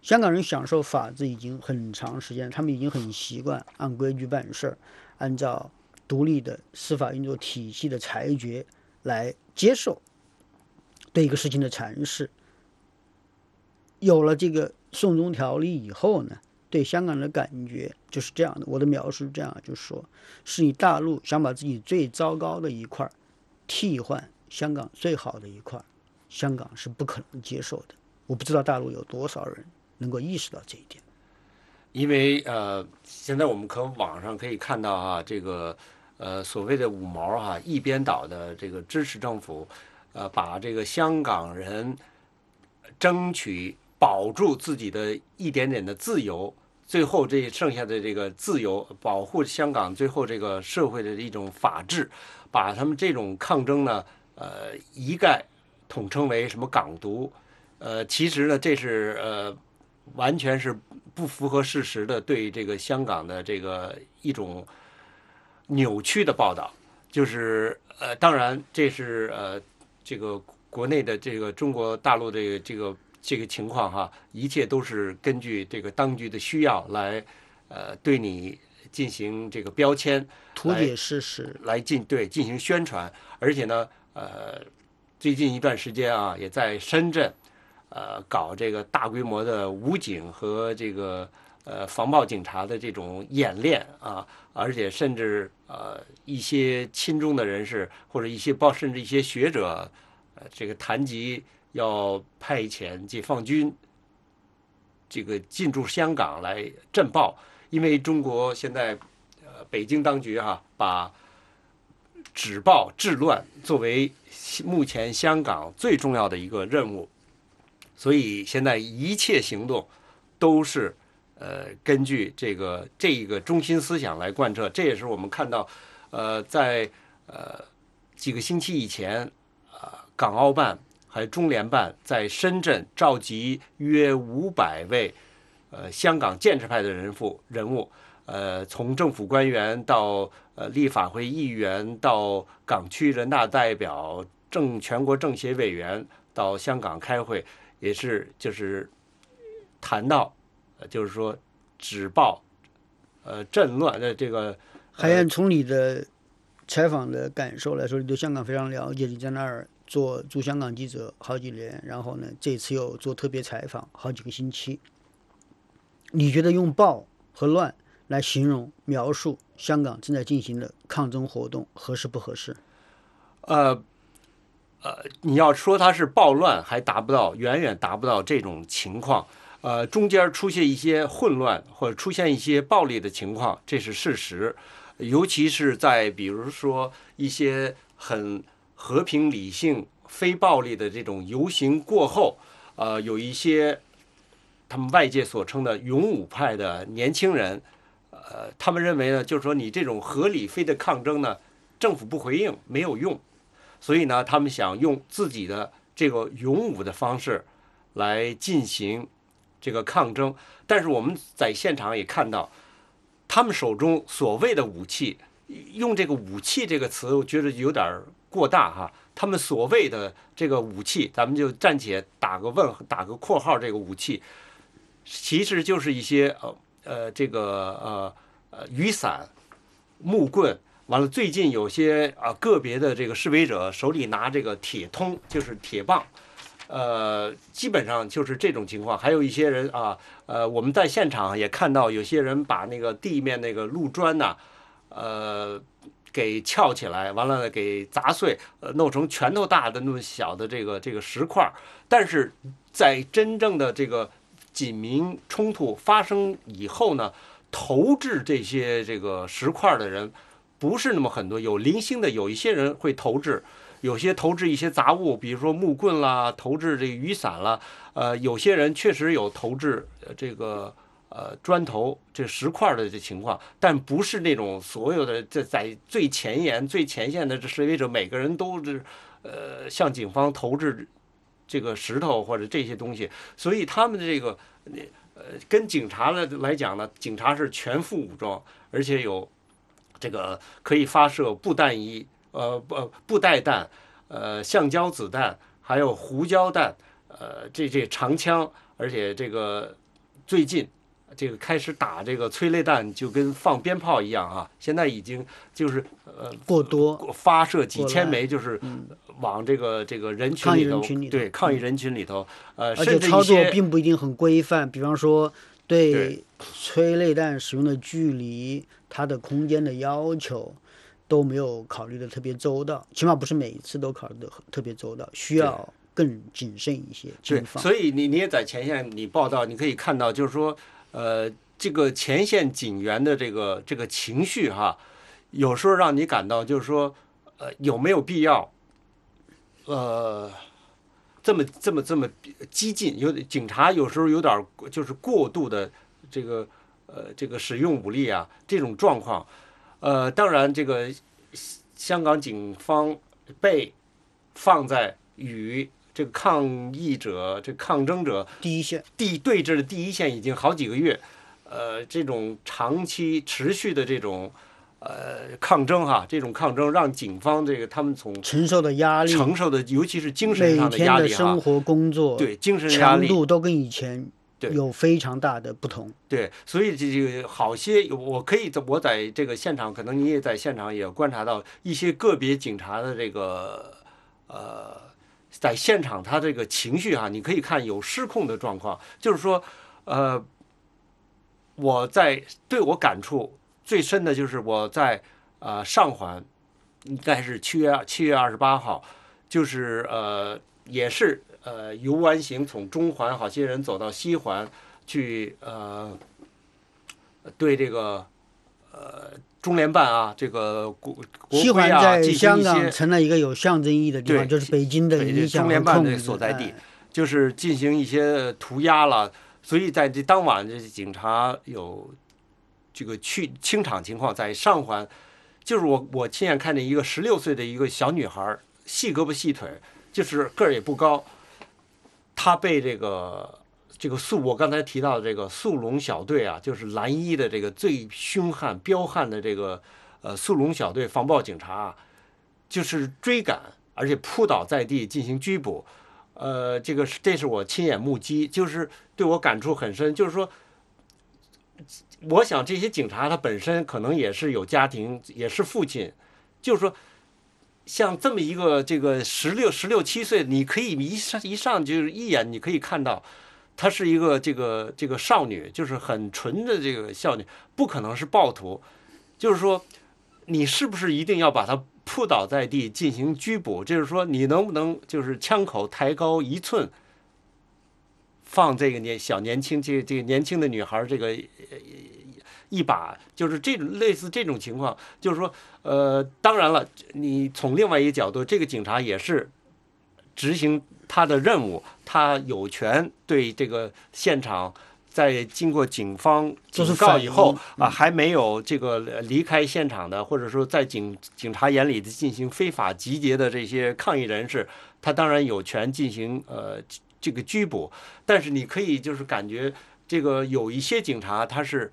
香港人享受法治已经很长时间，他们已经很习惯按规矩办事儿，按照独立的司法运作体系的裁决来接受对一个事情的阐释。有了这个送中条例以后呢，对香港的感觉就是这样的，我的描述是这样，就是说是你大陆想把自己最糟糕的一块替换香港最好的一块，香港是不可能接受的。我不知道大陆有多少人能够意识到这一点。 因为现在我们网上可以看到啊，这个所谓的五毛啊一边倒的这个支持政府，把这个香港人争取保住自己的一点点的自由，最后这剩下的这个自由，保护香港最后这个社会的一种法治，把他们这种抗争呢，一概统称为什么港独，其实呢，这是完全是不符合事实的，对这个香港的这个一种扭曲的报道。就是当然这是这个国内的这个中国大陆的这个情况哈，一切都是根据这个当局的需要来对你进行这个标签， 图解事实， 来进行宣传。而且呢最近一段时间啊，也在深圳搞这个大规模的武警和这个防暴警察的这种演练啊，而且甚至一些亲中的人士或者甚至一些学者，这个谈及要派遣解放军这个进驻香港来镇暴。因为中国现在北京当局把止暴治乱作为目前香港最重要的一个任务，所以现在一切行动都是根据这一个中心思想来贯彻。这也是我们看到在几个星期以前港澳办还有中联办在深圳召集约500位香港建制派的人物，从政府官员到立法会议员到港区人大代表、全国政协委员到香港开会，也是就是谈到就是说止暴镇乱的这个。 海燕，从你的采访的感受来说，你对香港非常了解，你在那儿做驻香港记者好几年，然后呢这次又做特别采访好几个星期，你觉得用暴和乱来形容描述香港正在进行的抗争活动合适不合适？ 你要说它是暴乱，还远远达不到这种情况。中间出现一些混乱或者出现一些暴力的情况，这是事实。尤其是在比如说一些很和平理性非暴力的这种游行过后，有一些他们外界所称的勇武派的年轻人，他们认为呢，就是说你这种合理非的抗争呢，政府不回应没有用，所以呢，他们想用自己的这个勇武的方式来进行这个抗争。但是我们在现场也看到，他们手中所谓的武器，用这个武器这个词，我觉得有点过大哈。他们所谓的这个武器，咱们就暂且打个括号，这个武器其实就是一些雨伞、木棍。完了，最近有些个别的这个示威者手里拿这个铁通，就是铁棒。基本上就是这种情况。还有一些人我们在现场也看到有些人把那个地面那个路砖呢，给撬起来，完了给砸碎，弄成拳头大的那么小的这个石块。但是在真正的这个警民冲突发生以后呢，投掷这些这个石块的人不是那么很多，有零星的有一些人会投掷。有些投掷一些杂物，比如说木棍啦，投掷这个雨伞啦，有些人确实有投掷这个砖头、这石块的这情况，但不是那种所有的在最前线的这示威者每个人都是向警方投掷这个石头或者这些东西，所以他们的这个跟警察来讲呢，警察是全副武装，而且有这个可以发射布袋弹，橡胶子弹，还有胡椒弹，这长枪，而且这个最近这个开始打这个催泪弹，就跟放鞭炮一样啊！现在已经就是过多发射几千枚，就是往这个人群里头，对抗议人群里头， 而且操作并不一定很规范，比方说对催泪弹使用的距离、它的空间的要求都没有考虑的特别周到，起码不是每一次都考虑的特别周到，需要更谨慎一些。 对，所以你也在前线你报道，你可以看到，就是说，这个前线警员的这个情绪哈，有时候让你感到就是说，有没有必要，这么激进？警察有时候有点就是过度的这个使用武力啊，这种状况。当然，这个香港警方被放在与这个抗议者、这抗争者第一线对峙的第一线已经好几个月，这种长期持续的这种抗争哈，这种抗争让警方这个他们从承受的压力、 尤其是精神上的压力哈， 每天的生活工作对精神压力强度都跟以前有非常大的不同。 对，所以这个好些我在这个现场，可能你也在现场也观察到一些个别警察的这个在现场他这个情绪哈，你可以看有失控的状况，就是说对我感触最深的就是我在上环，应该是7月28号，就是也是游湾行从中环好些人走到西环去对这个中联办啊，这个国西环在香港成了一个有象征意义的地方，就是北京的影响中联办的所在地，就是进行一些涂鸦了。所以在这当晚，这警察有这个去清场情况，在上环，就是我亲眼看见一个16岁的一个小女孩，细胳膊细腿，就是个儿也不高，她被这个我刚才提到的这个速龙小队啊，就是蓝衣的这个最凶悍彪悍的这个速龙小队防暴警察，就是追赶，而且扑倒在地进行拘捕。这是我亲眼目击，就是对我感触很深。就是说，我想这些警察他本身可能也是有家庭，也是父亲，就是说，像这么一个这个16、17岁，你可以一上就是一眼你可以看到，她是一个这个少女，就是很纯的这个少女，不可能是暴徒。就是说，你是不是一定要把她扑倒在地进行拘捕？就是说，你能不能就是枪口抬高1寸，放这个年轻这个年轻的女孩这个一把，就是这种类似这种情况。就是说，当然了，你从另外一个角度，这个警察也是执行他的任务，他有权对这个现场。在经过警方警告以后啊，还没有这个离开现场的，或者说在警察眼里进行非法集结的这些抗议人士，他当然有权进行这个拘捕。但是你可以就是感觉这个有一些警察他是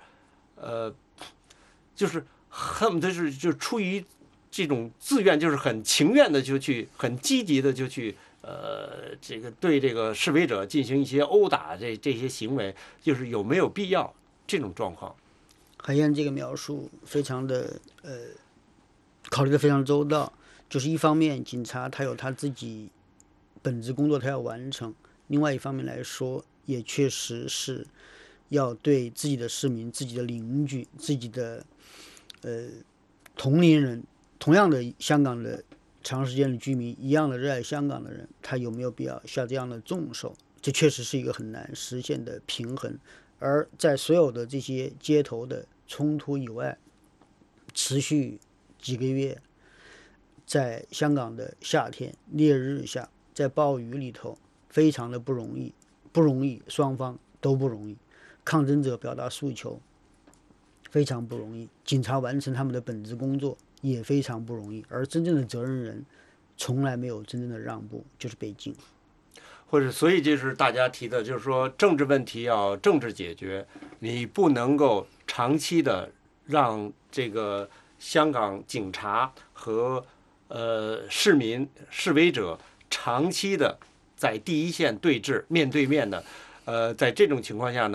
就是恨不得是就出于这种自愿，就是很情愿的就去，很积极的就去。这个对这个示威者进行一些殴打，这些行为，就是有没有必要这种状况？ 海燕这个描述非常的考虑的非常周到，就是一方面警察他有他自己本职工作他要完成，另外一方面来说，也确实是要对自己的市民、自己的邻居、自己的同龄人，同样的香港的。长时间的居民一样的热爱香港的人，他有没有必要下这样的重手？这确实是一个很难实现的平衡。而在所有的这些街头的冲突以外，持续几个月，在香港的夏天烈日下，在暴雨里头，非常的不容易，双方都不容易。抗争者表达诉求非常不容易，警察完成他们的本职工作也非常不容易，而真正的责任人从来没有真正的让步，就是北京。 或者，所以就是大家提的，就是说政治问题要政治解决，你不能够长期的让这个香港警察和市民示威者长期的在第一线对峙，面对面的，在这种情况下呢，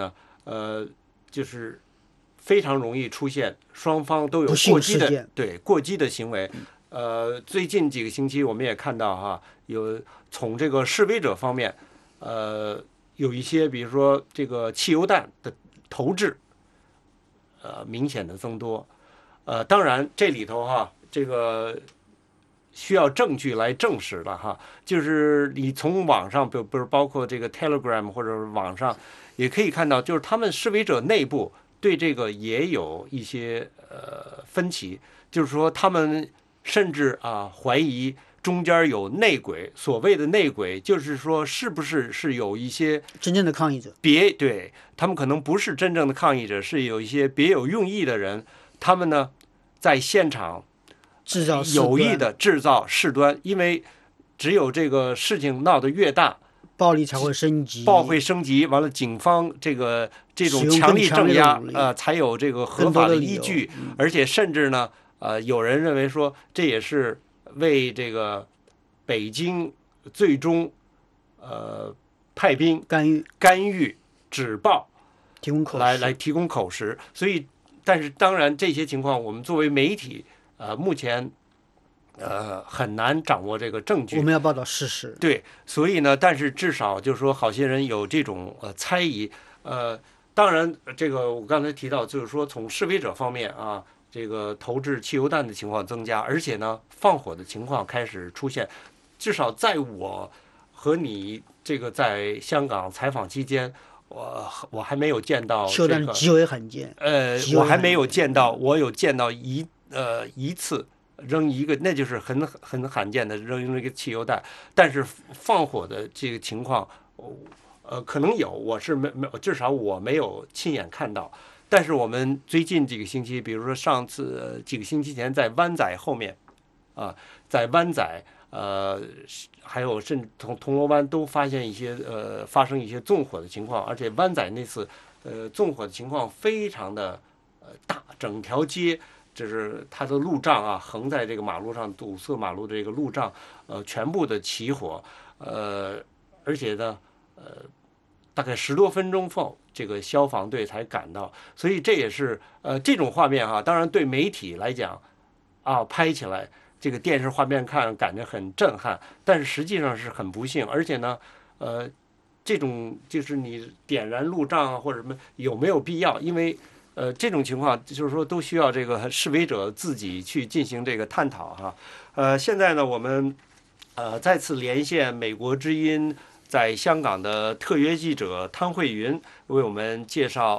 就是非常容易出现双方都有过激的行为。最近几个星期我们也看到哈，有从这个示威者方面，有一些比如说这个汽油弹的投掷，明显的增多。当然这里头哈，这个需要证据来证实了哈，就是你从网上，比如包括这个 Telegram 或者网上，也可以看到，就是他们示威者内部对这个也有一些分歧，就是说他们甚至怀疑中间有内鬼。所谓的内鬼，就是说是不是有一些真正的抗议者， 对他们可能不是真正的抗议者，是有一些别有用意的人，他们呢在现场有意的制造事端，因为只有这个事情闹得越大， 暴力才会升级， 完了警方这种强力镇压才有这个合法的依据。而且甚至呢有人认为说这也是为这个北京最终派兵干预止暴来提供口实。所以但是当然这些情况我们作为媒体目前很难掌握这个证据， 我们要报道事实。 对，所以呢，但是至少就是说，好些人有这种猜疑。当然，这个我刚才提到，就是说从示威者方面这个投掷汽油弹的情况增加，而且呢，放火的情况开始出现。至少在我和你这个在香港采访期间，我还没有见到汽油弹极为罕见。 我还没有见到，我有见到一次。扔一个，那就是很罕见的扔一个汽油弹，但是放火的这个情况，可能有，我是没，至少我没有亲眼看到。但是我们最近几个星期，比如说上次几个星期前在湾仔后面，在湾仔还有甚至铜锣湾都发现一些发生一些纵火的情况，而且湾仔那次纵火的情况非常的大，整条街。就是它的路障横在这个马路上堵塞马路的这个路障，全部的起火，而且呢，大概10多分钟后，这个消防队才赶到，所以这也是这种画面当然对媒体来讲拍起来这个电视画面看感觉很震撼，但是实际上是很不幸，而且呢，这种就是你点燃路障或者什么有没有必要？因为这种情况就是说都需要这个示威者自己去进行这个探讨现在呢，我们再次连线美国之音在香港的特约记者汤慧云，为我们介绍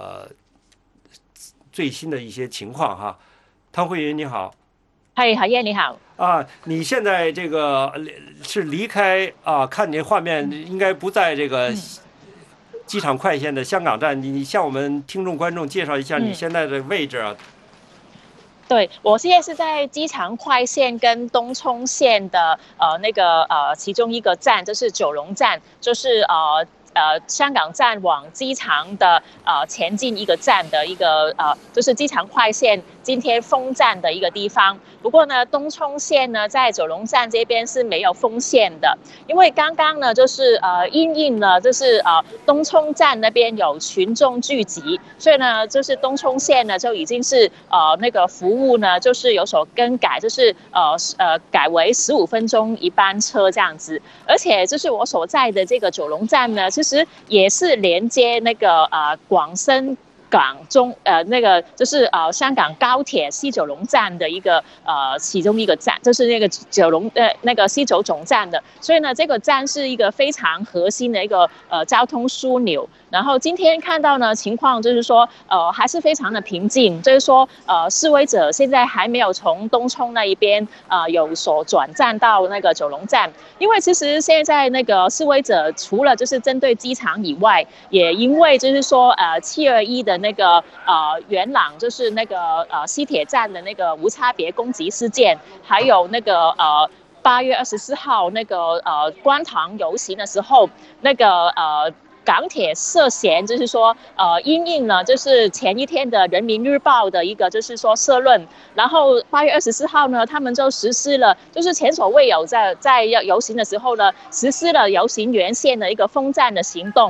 最新的一些情况汤慧云你好。 嗨，郝燕你好。 你现在这个是离开看你画面应该不在这个机场快线的香港站，你向我们听众观众介绍一下你现在的位置对，我现在是在机场快线跟东涌线的其中一个站，就是九龙站，就是香港站往机场的前进一个站的一个就是机场快线今天封站的一个地方。不过呢，东涌线呢在九龙站这边是没有封线的，因为刚刚呢就是因应呢就是东涌站那边有群众聚集，所以呢就是东涌线呢就已经是那个服务呢就是有所更改，就是改为15分钟一班车这样子。而且就是我所在的这个九龙站呢，其实也是连接那个广深港中那个就是香港高铁西九龙站的一个其中一个站，就是那个那个西九总站的，所以呢这个站是一个非常核心的一个交通枢纽。然后今天看到呢情况就是说还是非常的平静，就是说示威者现在还没有从东涌那一边有所转站到那个九龙站，因为其实现在那个示威者除了就是针对机场以外，也因为就是说721的那个元朗就是那个西铁站的那个无差别攻击事件，还有那个8月24号那个观塘游行的时候，那个港铁涉嫌就是说因应了就是前一天的人民日报的一个就是说社论，然后8月24号呢他们就实施了就是前所未有在游行的时候呢实施了游行沿线的一个封站的行动。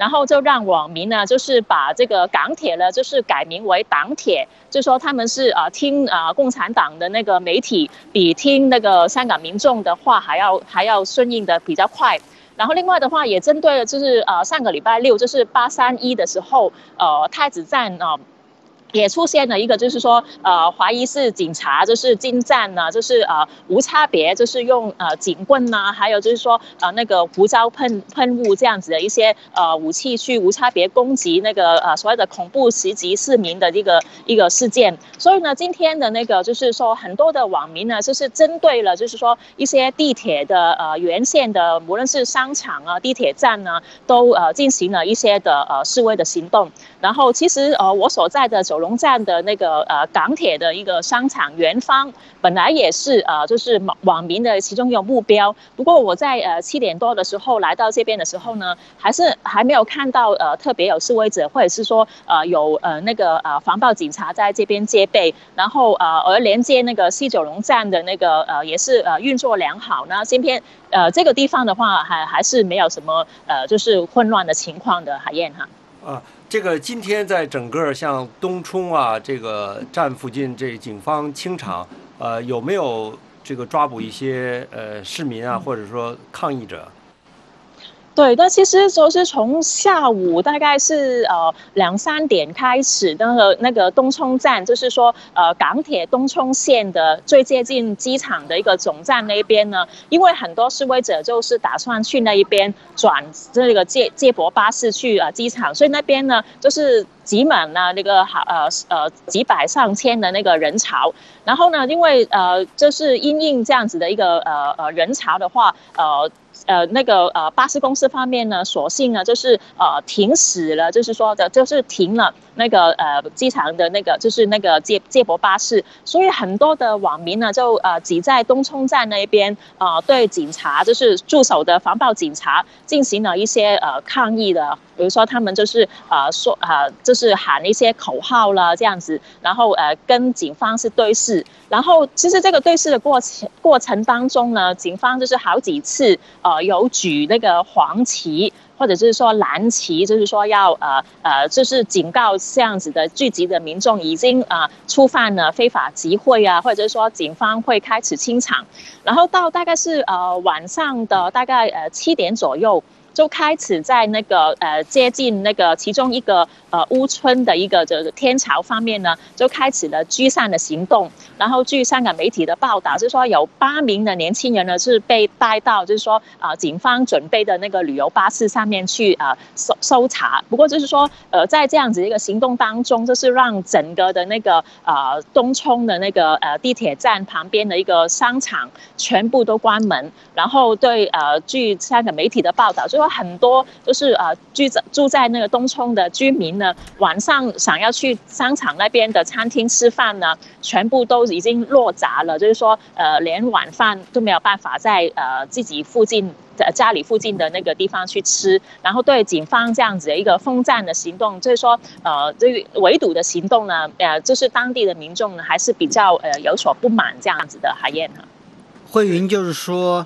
然后就让网民呢就是把这个港铁呢就是改名为党铁，就说他们是听共产党的那个媒体比听那个香港民众的话还要顺应的比较快。然后另外的话也针对了就是上个礼拜六就是831的时候太子站也出现了一个，就是说，怀疑是警察，就是进站呢，就是无差别，就是用警棍呐，还有就是说那个胡椒喷雾这样子的一些武器去无差别攻击那个所谓的恐怖袭击市民的一个事件。所以呢，今天的那个就是说很多的网民呢，就是针对了就是说一些地铁的沿线的，无论是商场啊、地铁站呢，都进行了一些的示威的行动。然后其实我所在的九龙站的那个港铁的一个商场圆方，本来也是就是网民的其中一个目标。不过我在7点多的时候来到这边的时候呢，还没有看到特别有示威者，或者是说有那个防暴警察在这边戒备。然后而连接那个西九龙站的那个也是运作良好。那今天这个地方的话还是没有什么就是混乱的情况的，海燕哈。 这个今天在整个像东冲啊这个站附近，这警方清场，有没有这个抓捕一些市民啊，或者说抗议者？ 对，但其实就是从下午大概是2、3点开始，那个东冲站，就是说港铁东冲线的最接近机场的一个总站那边呢，因为很多示威者就是打算去那一边转这个接驳巴士去机场，所以那边呢就是挤满了那个几百上千的那个人潮。然后呢，因为就是因应这样子的一个人潮的话，那个巴士公司方面呢，索性呢就是停驶了，就是说就是停了那个机场的那个就是那个接驳巴士，所以很多的网民呢就挤在东冲站那边对警察就是驻守的防暴警察进行了一些抗议的，比如说他们就是说就是喊一些口号了这样子，然后跟警方是对视。然后其实这个对视的过程当中呢，警方就是好几次有举那个黄旗或者就是说蓝旗，就是说要就是警告这样子的聚集的民众已经触犯了非法集会啊，或者是说警方会开始清场。然后到大概是晚上的大概7点左右，就开始在那个接近那个其中一个屋村的一个这个天桥方面呢，就开始了驱散的行动。然后据香港媒体的报道，就是说有8名的年轻人呢是被带到就是说警方准备的那个旅游巴士上面去搜查。不过就是说在这样子一个行动当中，就是让整个的那个东冲的那个地铁站旁边的一个商场全部都关门。然后对据香港媒体的报道，就说很多就是住在那个东冲的居民呢，晚上想要去商场那边的餐厅吃饭呢，全部都已经落闸了，就是说连晚饭都没有办法在自己附近家里附近的那个地方去吃。然后对警方这样子的一个封站的行动，就是说这个围堵的行动呢，就是当地的民众呢还是比较有所不满这样子的。海燕哈， 慧云就是说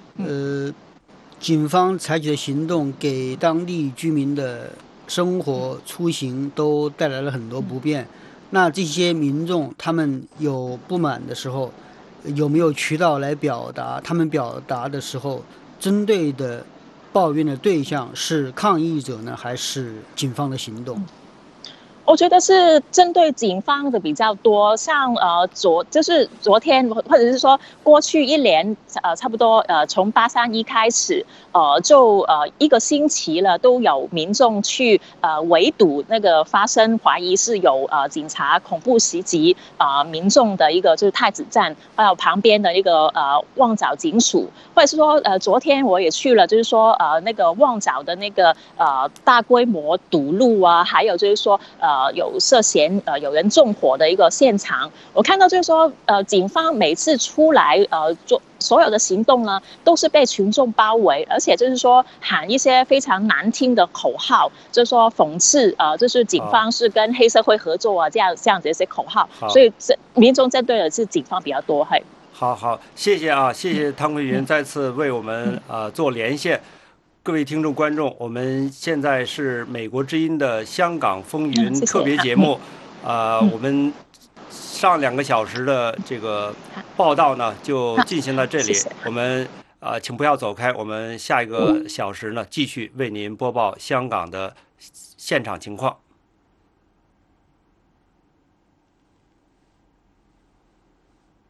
警方采取的行动给当地居民的生活出行都带来了很多不便。那这些民众他们有不满的时候，有没有渠道来表达？他们表达的时候，针对的抱怨的对象是抗议者呢，还是警方的行动？ 我觉得是针对警方的比较多，像就是昨天或者是说过去一连差不多从831开始就1个星期了，都有民众去围堵那个发生怀疑是有警察恐怖袭击民众的一个就是太子站，还有旁边的一个旺角警署，或者是说昨天我也去了，就是说那个旺角的那个大规模堵路啊，还有就是说有涉嫌有人纵火的一个现场。我看到就是说警方每次出来做所有的行动呢，都是被群众包围，而且就是说喊一些非常难听的口号，就是说讽刺就是警方是跟黑社会合作啊，这样子一些口号。所以民众针对的是警方比较多。 好，谢谢谢谢汤慧云再次为我们做连线。 各位听众观众，我们现在是美国之音的香港风云特别节目，我们上2个小时的这个报道呢就进行到这里，我们请不要走开，我们下1个小时呢继续为您播报香港的现场情况。